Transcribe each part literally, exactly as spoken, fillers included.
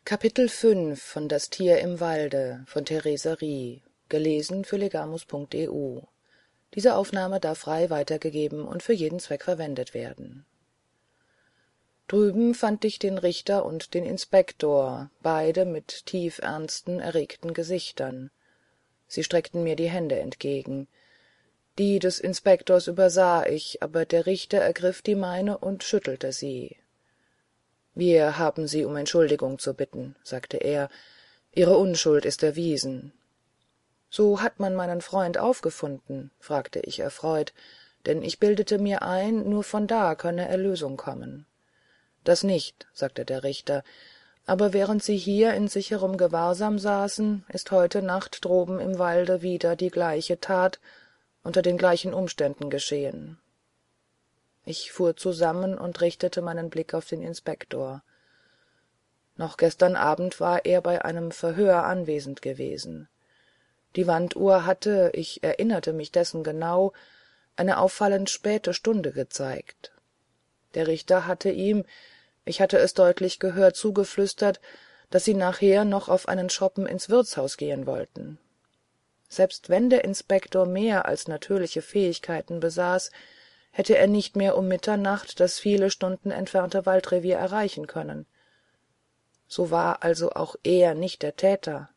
Kapitel fünf von Das Tier im Walde von Therese Rie. Gelesen für legamus punkt e u. Diese Aufnahme darf frei weitergegeben und für jeden Zweck verwendet werden. Drüben fand ich den Richter und den Inspektor, beide mit tiefernsten, erregten Gesichtern. Sie streckten mir die Hände entgegen. Die des Inspektors übersah ich, aber der Richter ergriff die meine und schüttelte sie. »Wir haben Sie um Entschuldigung zu bitten«, sagte er. »Ihre Unschuld ist erwiesen.« »So hat man meinen Freund aufgefunden?« fragte ich erfreut, denn ich bildete mir ein, nur von da könne Erlösung kommen. »Das nicht«, sagte der Richter, »aber während Sie hier in sicherem Gewahrsam saßen, ist heute Nacht droben im Walde wieder die gleiche Tat unter den gleichen Umständen geschehen.« Ich fuhr zusammen und richtete meinen Blick auf den Inspektor. Noch gestern Abend war er bei einem Verhör anwesend gewesen. Die Wanduhr hatte, ich erinnerte mich dessen genau, eine auffallend späte Stunde gezeigt. Der Richter hatte ihm, ich hatte es deutlich gehört, zugeflüstert, dass sie nachher noch auf einen Schoppen ins Wirtshaus gehen wollten. Selbst wenn der Inspektor mehr als natürliche Fähigkeiten besaß, hätte er nicht mehr um Mitternacht das viele Stunden entfernte Waldrevier erreichen können. So war also auch er nicht der Täter.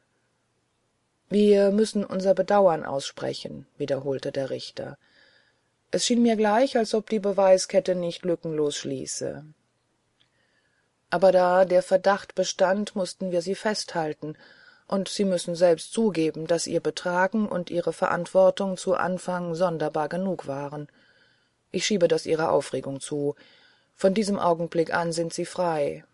»Wir müssen unser Bedauern aussprechen«, wiederholte der Richter. »Es schien mir gleich, als ob die Beweiskette nicht lückenlos schließe. Aber da der Verdacht bestand, mussten wir sie festhalten, und Sie müssen selbst zugeben, dass Ihr Betragen und Ihre Verantwortung zu Anfang sonderbar genug waren. Ich schiebe das Ihrer Aufregung zu. Von diesem Augenblick an sind Sie frei.«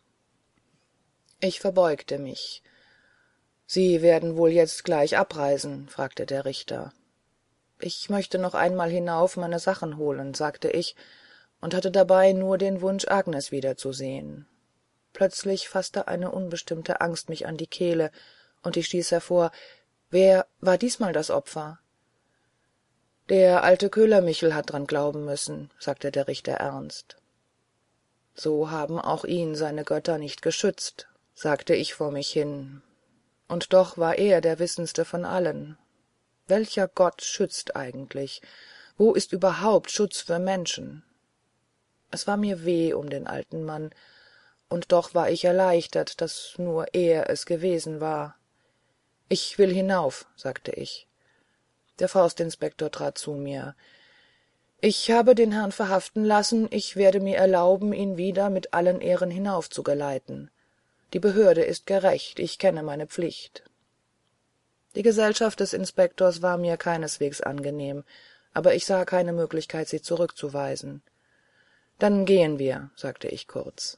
Ich verbeugte mich. »Sie werden wohl jetzt gleich abreisen?« fragte der Richter. »Ich möchte noch einmal hinauf meine Sachen holen«, sagte ich, und hatte dabei nur den Wunsch, Agnes wiederzusehen. Plötzlich fasste eine unbestimmte Angst mich an die Kehle, und ich stieß hervor, »Wer war diesmal das Opfer?« »Der alte Köhlermichel hat dran glauben müssen«, sagte der Richter ernst. »So haben auch ihn seine Götter nicht geschützt«, sagte ich vor mich hin. Und doch war er der Wissendste von allen. Welcher Gott schützt eigentlich? Wo ist überhaupt Schutz für Menschen? Es war mir weh um den alten Mann, und doch war ich erleichtert, dass nur er es gewesen war. »Ich will hinauf«, sagte ich. Der Forstinspektor trat zu mir. »Ich habe den Herrn verhaften lassen, ich werde mir erlauben, ihn wieder mit allen Ehren hinaufzugeleiten. Die Behörde ist gerecht, ich kenne meine Pflicht.« Die Gesellschaft des Inspektors war mir keineswegs angenehm, aber ich sah keine Möglichkeit, sie zurückzuweisen. »Dann gehen wir«, sagte ich kurz.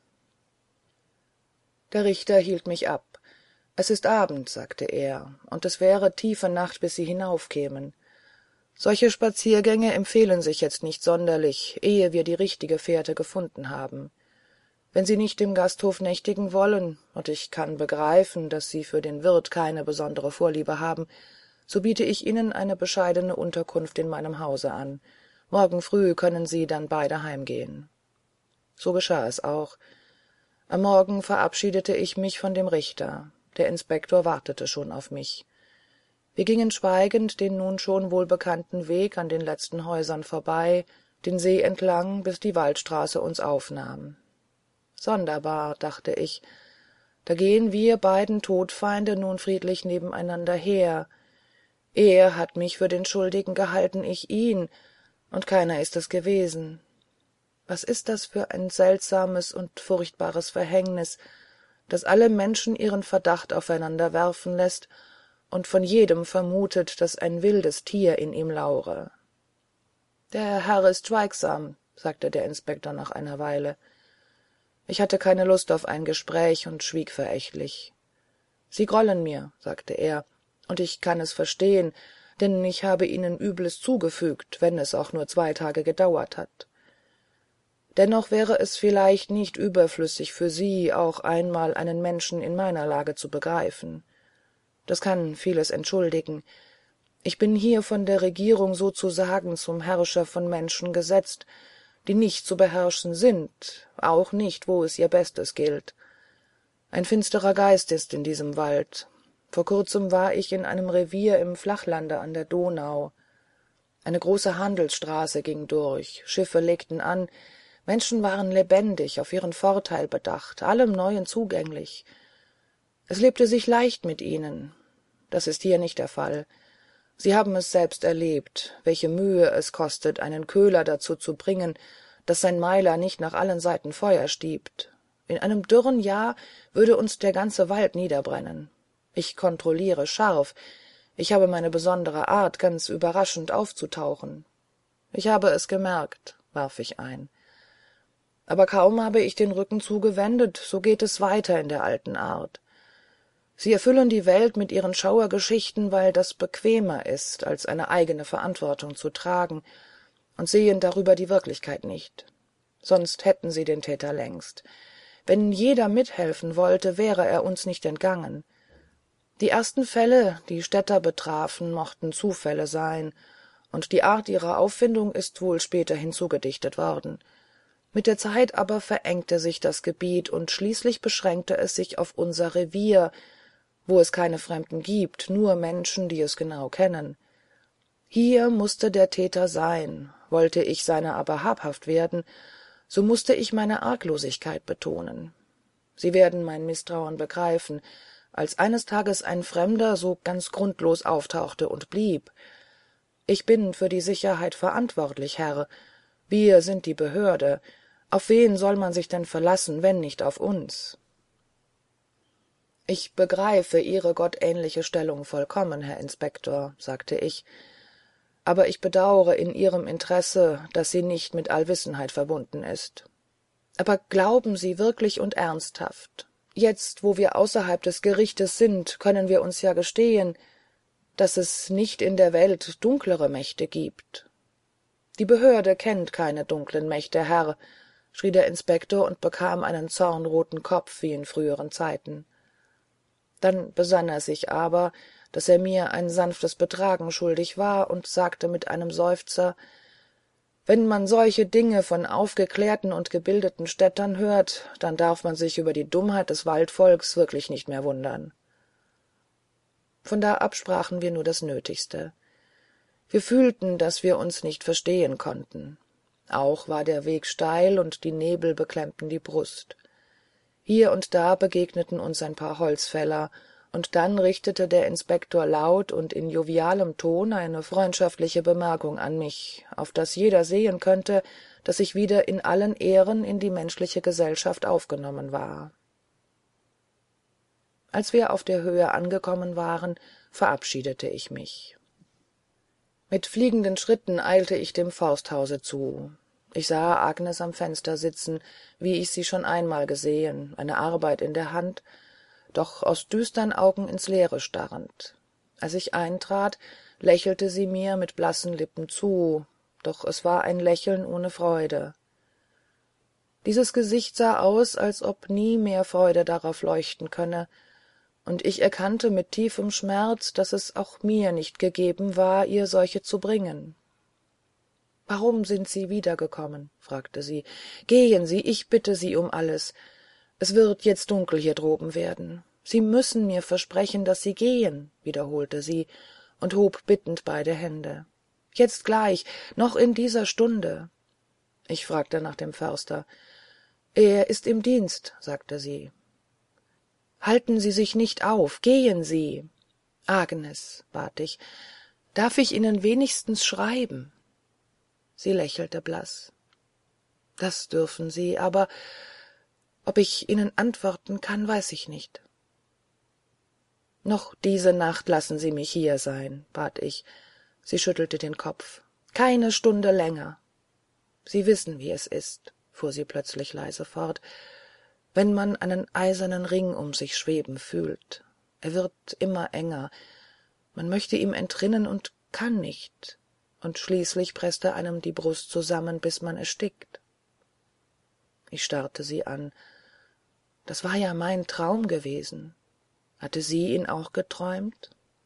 Der Richter hielt mich ab. »Es ist Abend«, sagte er, »und es wäre tiefe Nacht, bis Sie hinaufkämen. Solche Spaziergänge empfehlen sich jetzt nicht sonderlich, ehe wir die richtige Fährte gefunden haben. Wenn Sie nicht im Gasthof nächtigen wollen, und ich kann begreifen, dass Sie für den Wirt keine besondere Vorliebe haben, so biete ich Ihnen eine bescheidene Unterkunft in meinem Hause an. Morgen früh können Sie dann beide heimgehen.« So geschah es auch. Am Morgen verabschiedete ich mich von dem Richter. Der Inspektor wartete schon auf mich. Wir gingen schweigend den nun schon wohlbekannten Weg an den letzten Häusern vorbei, den See entlang, bis die Waldstraße uns aufnahm. Sonderbar, dachte ich, da gehen wir beiden Todfeinde nun friedlich nebeneinander her. Er hat mich für den Schuldigen gehalten, ich ihn, und keiner ist es gewesen. Was ist das für ein seltsames und furchtbares Verhängnis, das alle Menschen ihren Verdacht aufeinander werfen lässt und von jedem vermutet, dass ein wildes Tier in ihm laure. »Der Herr ist schweigsam«, sagte der Inspektor nach einer Weile. Ich hatte keine Lust auf ein Gespräch und schwieg verächtlich. »Sie grollen mir«, sagte er, »und ich kann es verstehen, denn ich habe Ihnen Übles zugefügt, wenn es auch nur zwei Tage gedauert hat. Dennoch wäre es vielleicht nicht überflüssig für Sie, auch einmal einen Menschen in meiner Lage zu begreifen. Das kann vieles entschuldigen. Ich bin hier von der Regierung sozusagen zum Herrscher von Menschen gesetzt, die nicht zu beherrschen sind, auch nicht, wo es ihr Bestes gilt. Ein finsterer Geist ist in diesem Wald. Vor kurzem war ich in einem Revier im Flachlande an der Donau. Eine große Handelsstraße ging durch, Schiffe legten an, Menschen waren lebendig, auf ihren Vorteil bedacht, allem Neuen zugänglich. Es lebte sich leicht mit ihnen. Das ist hier nicht der Fall. Sie haben es selbst erlebt, welche Mühe es kostet, einen Köhler dazu zu bringen, dass sein Meiler nicht nach allen Seiten Feuer stiebt. In einem dürren Jahr würde uns der ganze Wald niederbrennen. Ich kontrolliere scharf. Ich habe meine besondere Art, ganz überraschend aufzutauchen. Ich habe es gemerkt, warf ich ein. Aber kaum habe ich den Rücken zugewendet, so geht es weiter in der alten Art. Sie erfüllen die Welt mit ihren Schauergeschichten, weil das bequemer ist, als eine eigene Verantwortung zu tragen, und sehen darüber die Wirklichkeit nicht. Sonst hätten sie den Täter längst. Wenn jeder mithelfen wollte, wäre er uns nicht entgangen. Die ersten Fälle, die Städter betrafen, mochten Zufälle sein, und die Art ihrer Auffindung ist wohl später hinzugedichtet worden. Mit der Zeit aber verengte sich das Gebiet, und schließlich beschränkte es sich auf unser Revier, wo es keine Fremden gibt, nur Menschen, die es genau kennen. Hier mußte der Täter sein, wollte ich seiner aber habhaft werden, so mußte ich meine Arglosigkeit betonen. Sie werden mein Misstrauen begreifen, als eines Tages ein Fremder so ganz grundlos auftauchte und blieb. Ich bin für die Sicherheit verantwortlich, Herr. Wir sind die Behörde. Auf wen soll man sich denn verlassen, wenn nicht auf uns? Ich begreife Ihre gottähnliche Stellung vollkommen, Herr Inspektor, sagte ich, aber ich bedauere in Ihrem Interesse, dass sie nicht mit Allwissenheit verbunden ist. Aber glauben Sie wirklich und ernsthaft, jetzt, wo wir außerhalb des Gerichtes sind, können wir uns ja gestehen, dass es nicht in der Welt dunklere Mächte gibt. Die Behörde kennt keine dunklen Mächte, Herr, schrie der Inspektor und bekam einen zornroten Kopf wie in früheren Zeiten. Dann besann er sich aber, dass er mir ein sanftes Betragen schuldig war, und sagte mit einem Seufzer, wenn man solche Dinge von aufgeklärten und gebildeten Städtern hört, dann darf man sich über die Dummheit des Waldvolks wirklich nicht mehr wundern. Von da ab sprachen wir nur das Nötigste. Wir fühlten, dass wir uns nicht verstehen konnten. Auch war der Weg steil, und die Nebel beklemmten die Brust. Hier und da begegneten uns ein paar Holzfäller, und dann richtete der Inspektor laut und in jovialem Ton eine freundschaftliche Bemerkung an mich, auf daß jeder sehen könnte, dass ich wieder in allen Ehren in die menschliche Gesellschaft aufgenommen war. Als wir auf der Höhe angekommen waren, verabschiedete ich mich. Mit fliegenden Schritten eilte ich dem Forsthause zu. Ich sah Agnes am Fenster sitzen, wie ich sie schon einmal gesehen, eine Arbeit in der Hand, doch aus düstern Augen ins Leere starrend. Als ich eintrat, lächelte sie mir mit blassen Lippen zu, doch es war ein Lächeln ohne Freude. Dieses Gesicht sah aus, als ob nie mehr Freude darauf leuchten könne, und ich erkannte mit tiefem Schmerz, dass es auch mir nicht gegeben war, ihr solche zu bringen. »Warum sind Sie wiedergekommen?« fragte sie. »Gehen Sie, ich bitte Sie um alles. Es wird jetzt dunkel hier droben werden. Sie müssen mir versprechen, dass Sie gehen«, wiederholte sie und hob bittend beide Hände. »Jetzt gleich, noch in dieser Stunde.« Ich fragte nach dem Förster. »Er ist im Dienst«, sagte sie. »Halten Sie sich nicht auf, gehen Sie.« »Agnes«, bat ich, »darf ich Ihnen wenigstens schreiben?« Sie lächelte blass. »Das dürfen Sie, aber ob ich Ihnen antworten kann, weiß ich nicht.« »Noch diese Nacht lassen Sie mich hier sein«, bat ich. Sie schüttelte den Kopf. »Keine Stunde länger.« »Sie wissen, wie es ist«, fuhr sie plötzlich leise fort, »wenn man einen eisernen Ring um sich schweben fühlt. Er wird immer enger. Man möchte ihm entrinnen und kann nicht. Und schließlich presst er einem die Brust zusammen, bis man erstickt.« Ich starrte sie an. Das war ja mein Traum gewesen. Hatte sie ihn auch geträumt?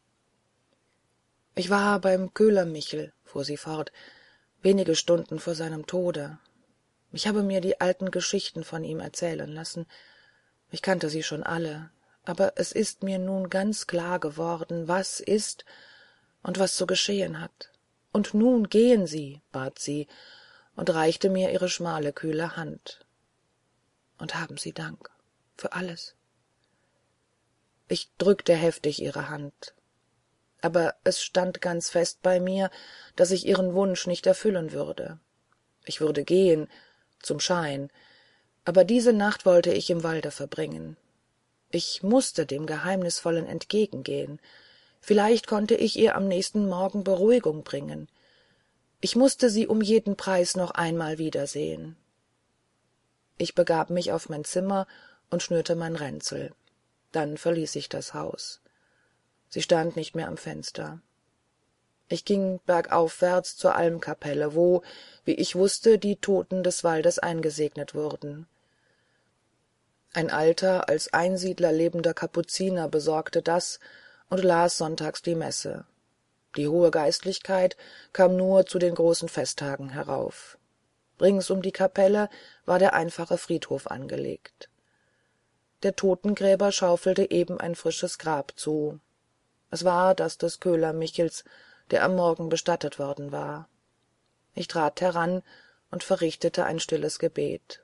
»Ich war beim Köhler Michel«, fuhr sie fort, »wenige Stunden vor seinem Tode. Ich habe mir die alten Geschichten von ihm erzählen lassen. Ich kannte sie schon alle, aber es ist mir nun ganz klar geworden, was ist und was zu geschehen hat. Und nun gehen Sie, bat sie und reichte mir ihre schmale, kühle Hand. Und haben Sie Dank für alles. Ich drückte heftig ihre Hand, aber es stand ganz fest bei mir, dass ich ihren Wunsch nicht erfüllen würde. Ich würde gehen, zum Schein, aber diese Nacht wollte ich im Walde verbringen. Ich mußte dem Geheimnisvollen entgegengehen. Vielleicht konnte ich ihr am nächsten Morgen Beruhigung bringen. Ich mußte sie um jeden Preis noch einmal wiedersehen. Ich begab mich auf mein Zimmer und schnürte mein Ränzel. Dann verließ ich das Haus. Sie stand nicht mehr am Fenster. Ich ging bergaufwärts zur Almkapelle, wo, wie ich wußte, die Toten des Waldes eingesegnet wurden. Ein alter, als Einsiedler lebender Kapuziner besorgte das und las sonntags die Messe. Die hohe Geistlichkeit kam nur zu den großen Festtagen herauf. Rings um die Kapelle war der einfache Friedhof angelegt. Der Totengräber schaufelte eben ein frisches Grab zu. Es war das des Köhler Michels, der am Morgen bestattet worden war. Ich trat heran und verrichtete ein stilles Gebet.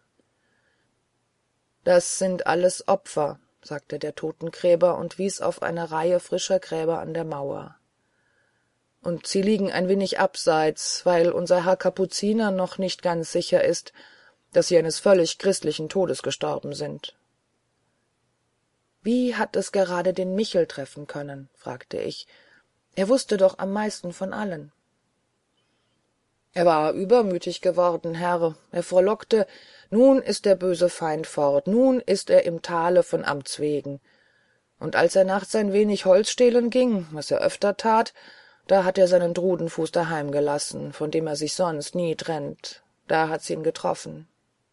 »Das sind alles Opfer«, sagte der Totengräber und wies auf eine Reihe frischer Gräber an der Mauer. »Und sie liegen ein wenig abseits, weil unser Herr Kapuziner noch nicht ganz sicher ist, dass sie eines völlig christlichen Todes gestorben sind.« »Wie hat es gerade den Michel treffen können?« fragte ich. »Er wusste doch am meisten von allen.« »Er war übermütig geworden, Herr. Er frohlockte, nun ist der böse Feind fort, nun ist er im Tale von Amts wegen. Und als er nachts ein wenig Holz stehlen ging, was er öfter tat, da hat er seinen Drudenfuß daheim gelassen, von dem er sich sonst nie trennt. Da hat's ihn getroffen.«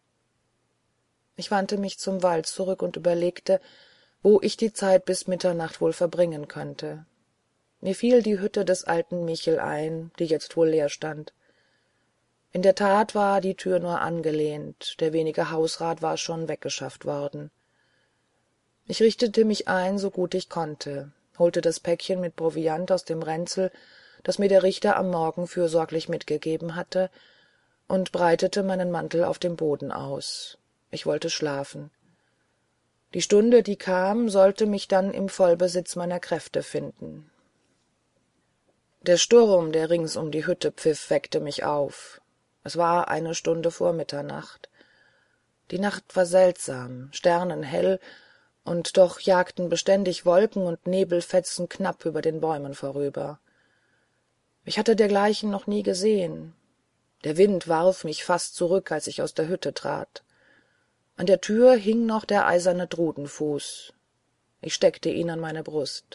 Ich wandte mich zum Wald zurück und überlegte, wo ich die Zeit bis Mitternacht wohl verbringen könnte. Mir fiel die Hütte des alten Michel ein, die jetzt wohl leer stand. In der Tat war die Tür nur angelehnt, der wenige Hausrat war schon weggeschafft worden. Ich richtete mich ein, so gut ich konnte, holte das Päckchen mit Proviant aus dem Ränzel, das mir der Richter am Morgen fürsorglich mitgegeben hatte, und breitete meinen Mantel auf dem Boden aus. Ich wollte schlafen. Die Stunde, die kam, sollte mich dann im Vollbesitz meiner Kräfte finden. Der Sturm, der rings um die Hütte pfiff, weckte mich auf. Es war eine Stunde vor Mitternacht. Die Nacht war seltsam, sternenhell, und doch jagten beständig Wolken und Nebelfetzen knapp über den Bäumen vorüber. Ich hatte dergleichen noch nie gesehen. Der Wind warf mich fast zurück, als ich aus der Hütte trat. An der Tür hing noch der eiserne Drudenfuß. Ich steckte ihn an meine Brust.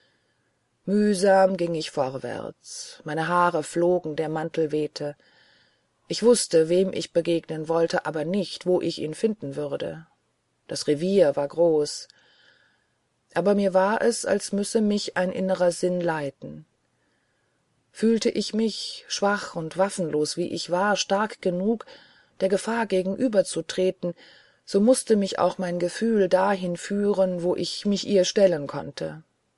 Mühsam ging ich vorwärts. Meine Haare flogen, der Mantel wehte. Ich wusste, wem ich begegnen wollte, aber nicht, wo ich ihn finden würde. Das Revier war groß. Aber mir war es, als müsse mich ein innerer Sinn leiten. Fühlte ich mich, schwach und waffenlos wie ich war, stark genug, der Gefahr gegenüberzutreten, so mußte mich auch mein Gefühl dahin führen, wo ich mich ihr stellen konnte.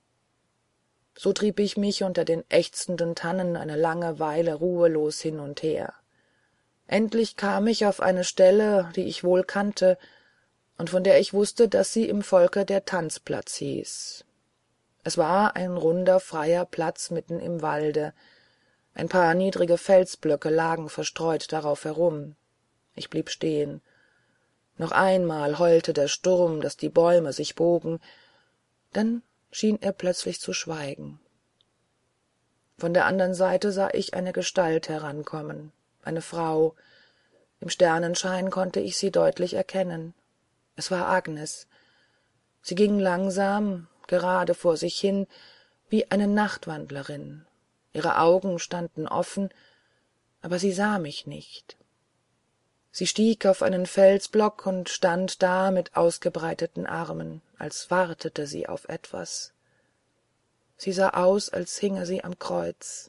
So trieb ich mich unter den ächzenden Tannen eine lange Weile ruhelos hin und her. Endlich kam ich auf eine Stelle, die ich wohl kannte und von der ich wusste, dass sie im Volke der Tanzplatz hieß. Es war ein runder, freier Platz mitten im Walde. Ein paar niedrige Felsblöcke lagen verstreut darauf herum. Ich blieb stehen. Noch einmal heulte der Sturm, daß die Bäume sich bogen. Dann schien er plötzlich zu schweigen. Von der anderen Seite sah ich eine Gestalt herankommen, eine Frau. Im Sternenschein konnte ich sie deutlich erkennen. Es war Agnes. Sie ging langsam, gerade vor sich hin, wie eine Nachtwandlerin. Ihre Augen standen offen, aber sie sah mich nicht. Sie stieg auf einen Felsblock und stand da mit ausgebreiteten Armen, als wartete sie auf etwas. Sie sah aus, als hinge sie am Kreuz.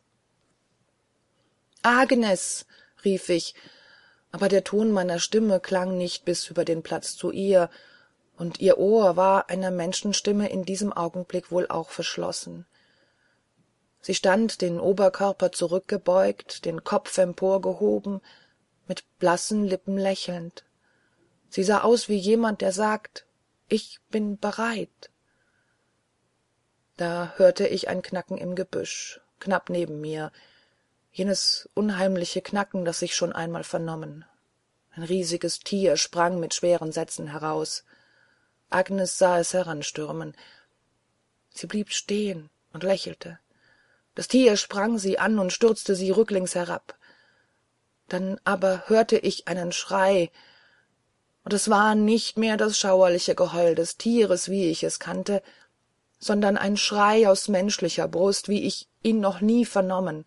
»Agnes«, rief ich, aber der Ton meiner Stimme klang nicht bis über den Platz zu ihr, und ihr Ohr war einer Menschenstimme in diesem Augenblick wohl auch verschlossen. Sie stand den Oberkörper zurückgebeugt, den Kopf emporgehoben, mit blassen Lippen lächelnd. Sie sah aus wie jemand, der sagt, »Ich bin bereit.« Da hörte ich ein Knacken im Gebüsch, knapp neben mir, jenes unheimliche Knacken, das ich schon einmal vernommen. Ein riesiges Tier sprang mit schweren Sätzen heraus. Agnes sah es heranstürmen. Sie blieb stehen und lächelte. Das Tier sprang sie an und stürzte sie rücklings herab. Dann aber hörte ich einen Schrei, und es war nicht mehr das schauerliche Geheul des Tieres, wie ich es kannte, sondern ein Schrei aus menschlicher Brust, wie ich ihn noch nie vernommen.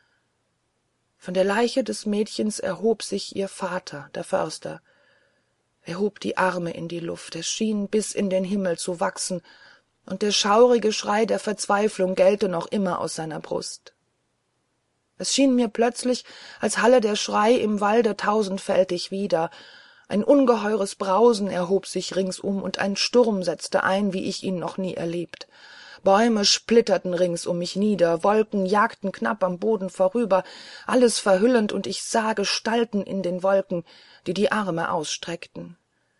Von der Leiche des Mädchens erhob sich ihr Vater, der Förster. Er hob die Arme in die Luft, es schien bis in den Himmel zu wachsen, und der schaurige Schrei der Verzweiflung gellte noch immer aus seiner Brust. Es schien mir plötzlich, als halle der Schrei im Walde tausendfältig wider. Ein ungeheures Brausen erhob sich ringsum, und ein Sturm setzte ein, wie ich ihn noch nie erlebt. Bäume splitterten rings um mich nieder, Wolken jagten knapp am Boden vorüber, alles verhüllend, und ich sah Gestalten in den Wolken, die die Arme ausstreckten.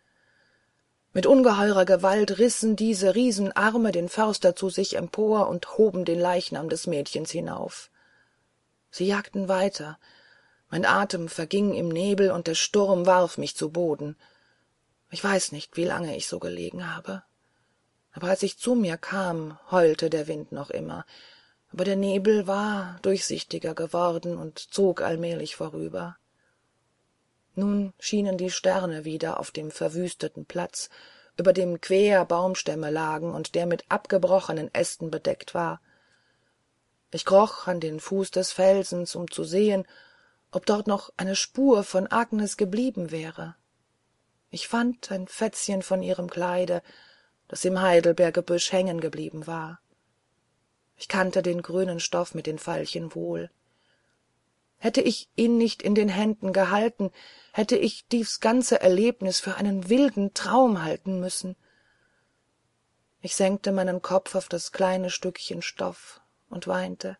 Mit ungeheurer Gewalt rissen diese Riesenarme den Förster zu sich empor und hoben den Leichnam des Mädchens hinauf. Sie jagten weiter. Mein Atem verging im Nebel, und der Sturm warf mich zu Boden. Ich weiß nicht, wie lange ich so gelegen habe. Aber als ich zu mir kam, heulte der Wind noch immer, aber der Nebel war durchsichtiger geworden und zog allmählich vorüber. Nun schienen die Sterne wieder auf dem verwüsteten Platz, über dem quer Baumstämme lagen und der mit abgebrochenen Ästen bedeckt war. Ich kroch an den Fuß des Felsens, um zu sehen, ob dort noch eine Spur von Agnes geblieben wäre. Ich fand ein Fetzchen von ihrem Kleide, das im Heidelbeergebüsch hängen geblieben war. Ich kannte den grünen Stoff mit den Veilchen wohl. Hätte ich ihn nicht in den Händen gehalten, hätte ich dies ganze Erlebnis für einen wilden Traum halten müssen. Ich senkte meinen Kopf auf das kleine Stückchen Stoff und weinte.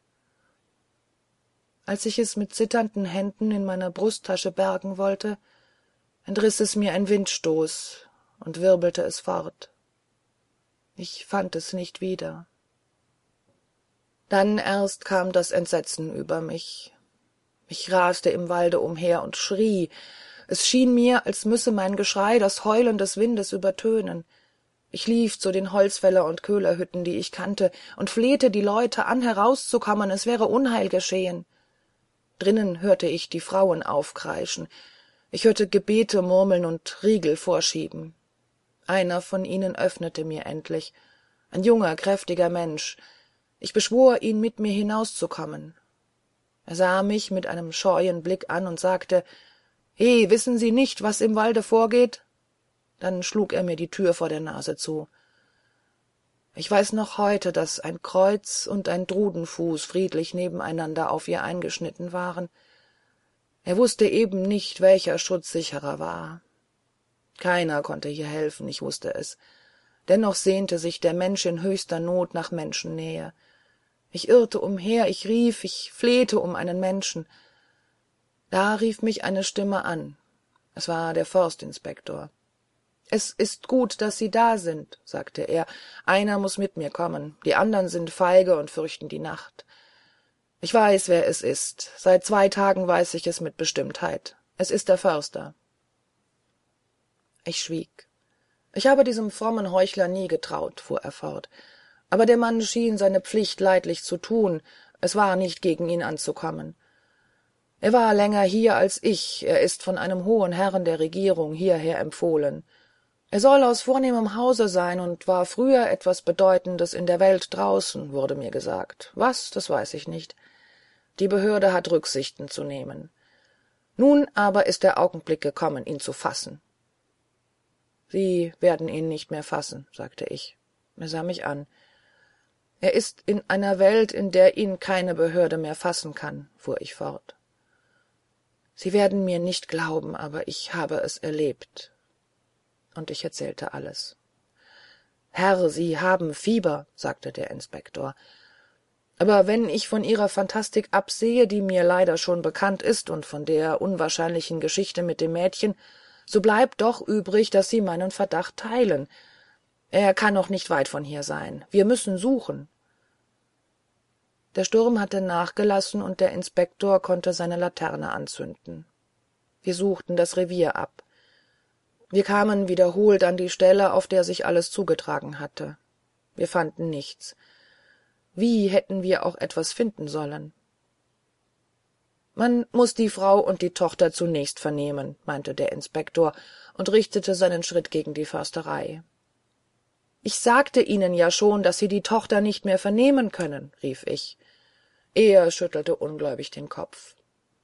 Als ich es mit zitternden Händen in meiner Brusttasche bergen wollte, entriß es mir ein Windstoß und wirbelte es fort. Ich fand es nicht wieder. Dann erst kam das Entsetzen über mich. Ich raste im Walde umher und schrie. Es schien mir, als müsse mein Geschrei das Heulen des Windes übertönen. Ich lief zu den Holzfäller- und Köhlerhütten, die ich kannte, und flehte die Leute an, herauszukommen, es wäre Unheil geschehen. Drinnen hörte ich die Frauen aufkreischen. Ich hörte Gebete murmeln und Riegel vorschieben. Einer von ihnen öffnete mir endlich. Ein junger, kräftiger Mensch. Ich beschwor ihn, mit mir hinauszukommen. Er sah mich mit einem scheuen Blick an und sagte, »He, wissen Sie nicht, was im Walde vorgeht?« Dann schlug er mir die Tür vor der Nase zu. Ich weiß noch heute, dass ein Kreuz und ein Drudenfuß friedlich nebeneinander auf ihr eingeschnitten waren. Er wusste eben nicht, welcher Schutz sicherer war. Keiner konnte hier helfen, ich wusste es. Dennoch sehnte sich der Mensch in höchster Not nach Menschennähe. Ich irrte umher, ich rief, ich flehte um einen Menschen. Da rief mich eine Stimme an. Es war der Forstinspektor. »Es ist gut, dass Sie da sind«, sagte er. »Einer muß mit mir kommen. Die anderen sind feige und fürchten die Nacht. Ich weiß, wer es ist. Seit zwei Tagen weiß ich es mit Bestimmtheit. Es ist der Förster.« Ich schwieg. Ich habe diesem frommen Heuchler nie getraut, fuhr er fort. Aber der Mann schien seine Pflicht leidlich zu tun. Es war nicht gegen ihn anzukommen. Er war länger hier als ich. Er ist von einem hohen Herrn der Regierung hierher empfohlen. Er soll aus vornehmem Hause sein und war früher etwas Bedeutendes in der Welt draußen, wurde mir gesagt. Was, das weiß ich nicht. Die Behörde hat Rücksichten zu nehmen. Nun aber ist der Augenblick gekommen, ihn zu fassen. »Sie werden ihn nicht mehr fassen«, sagte ich. Er sah mich an. »Er ist in einer Welt, in der ihn keine Behörde mehr fassen kann«, fuhr ich fort. »Sie werden mir nicht glauben, aber ich habe es erlebt.« Und ich erzählte alles. »Herr, Sie haben Fieber«, sagte der Inspektor. »Aber wenn ich von Ihrer Phantastik absehe, die mir leider schon bekannt ist, und von der unwahrscheinlichen Geschichte mit dem Mädchen, so bleibt doch übrig, dass Sie meinen Verdacht teilen. Er kann noch nicht weit von hier sein. Wir müssen suchen.« Der Sturm hatte nachgelassen, und der Inspektor konnte seine Laterne anzünden. Wir suchten das Revier ab. Wir kamen wiederholt an die Stelle, auf der sich alles zugetragen hatte. Wir fanden nichts. Wie hätten wir auch etwas finden sollen? »Man muß die Frau und die Tochter zunächst vernehmen«, meinte der Inspektor und richtete seinen Schritt gegen die Försterei. »Ich sagte Ihnen ja schon, dass Sie die Tochter nicht mehr vernehmen können«, rief ich. Er schüttelte ungläubig den Kopf.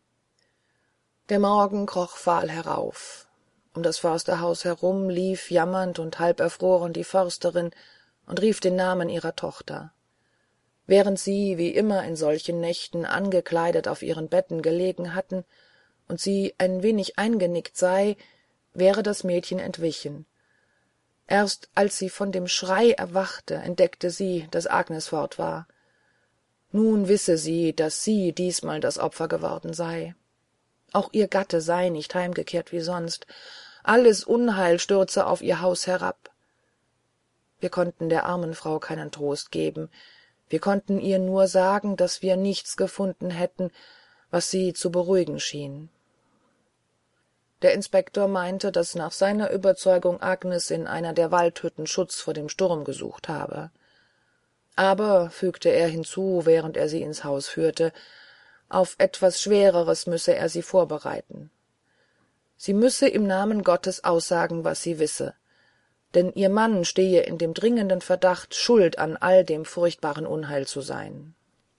Der Morgen kroch fahl herauf. Um das Försterhaus herum lief jammernd und halb erfroren die Försterin und rief den Namen ihrer Tochter. Während sie, wie immer in solchen Nächten, angekleidet auf ihren betten gelegen hatten und sie ein wenig eingenickt sei, wäre das Mädchen entwichen. Erst als sie von dem Schrei erwachte, entdeckte sie, daß Agnes fort war. Nun wisse sie, daß sie diesmal das Opfer geworden sei. Auch ihr Gatte sei nicht heimgekehrt wie sonst. Alles Unheil stürze auf ihr Haus herab. Wir konnten der armen Frau keinen Trost geben. Wir konnten ihr nur sagen, dass wir nichts gefunden hätten, was sie zu beruhigen schien. Der Inspektor meinte, dass nach seiner Überzeugung Agnes in einer der Waldhütten Schutz vor dem Sturm gesucht habe. Aber, fügte er hinzu, während er sie ins Haus führte, auf etwas Schwereres müsse er sie vorbereiten. Sie müsse im Namen Gottes aussagen, was sie wisse, denn ihr Mann stehe in dem dringenden Verdacht, schuld an all dem furchtbaren Unheil zu sein.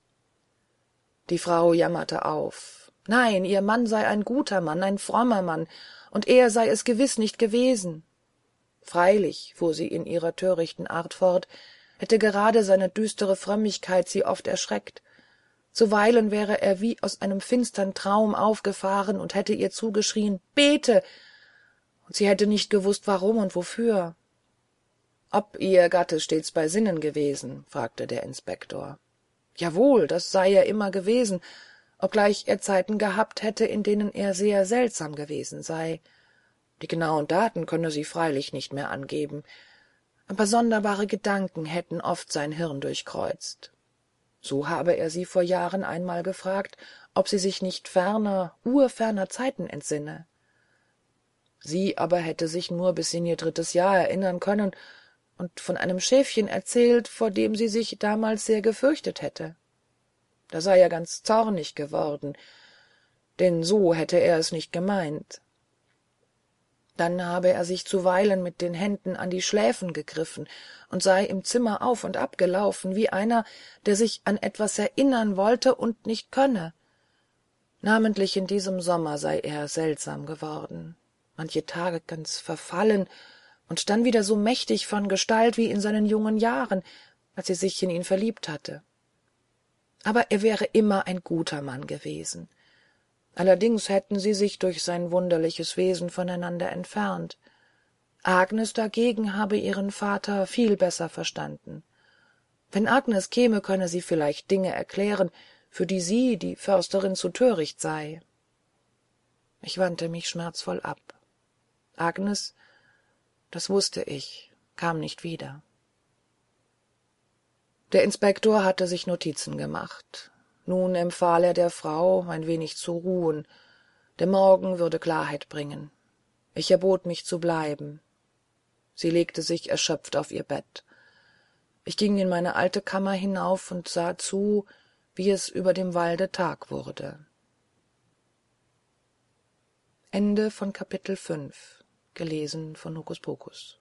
Die Frau jammerte auf. Nein, ihr Mann sei ein guter Mann, ein frommer Mann, und er sei es gewiß nicht gewesen. Freilich, fuhr sie in ihrer törichten Art fort, hätte gerade seine düstere Frömmigkeit sie oft erschreckt. Zuweilen wäre er wie aus einem finstern Traum aufgefahren und hätte ihr zugeschrien, »Bete!« und sie hätte nicht gewußt, warum und wofür. »Ob ihr Gatte stets bei Sinnen gewesen?« fragte der Inspektor. »Jawohl, das sei er immer gewesen, obgleich er Zeiten gehabt hätte, in denen er sehr seltsam gewesen sei. Die genauen Daten könne sie freilich nicht mehr angeben, aber sonderbare Gedanken hätten oft sein Hirn durchkreuzt. So habe er sie vor Jahren einmal gefragt, ob sie sich nicht ferner, urferner Zeiten entsinne. Sie aber hätte sich nur bis in ihr drittes Jahr erinnern können und von einem Schäfchen erzählt, vor dem sie sich damals sehr gefürchtet hätte. Da sei er ganz zornig geworden, denn so hätte er es nicht gemeint. Dann habe er sich zuweilen mit den Händen an die Schläfen gegriffen und sei im Zimmer auf und ab gelaufen, wie einer, der sich an etwas erinnern wollte und nicht könne. Namentlich in diesem Sommer sei er seltsam geworden, manche Tage ganz verfallen und dann wieder so mächtig von Gestalt wie in seinen jungen Jahren, als sie sich in ihn verliebt hatte. Aber er wäre immer ein guter Mann gewesen. Allerdings hätten sie sich durch sein wunderliches Wesen voneinander entfernt. Agnes dagegen habe ihren Vater viel besser verstanden. Wenn Agnes käme, könne sie vielleicht Dinge erklären, für die sie, die Försterin, zu töricht sei. Ich wandte mich schmerzvoll ab. Agnes, das wußte ich, kam nicht wieder. Der Inspektor hatte sich Notizen gemacht. Nun empfahl er der Frau, ein wenig zu ruhen. Der Morgen würde Klarheit bringen. Ich erbot mich zu bleiben. Sie legte sich erschöpft auf ihr Bett. Ich ging in meine alte Kammer hinauf und sah zu, wie es über dem Walde Tag wurde. Ende von Kapitel fünf. Gelesen von Hokuspokus.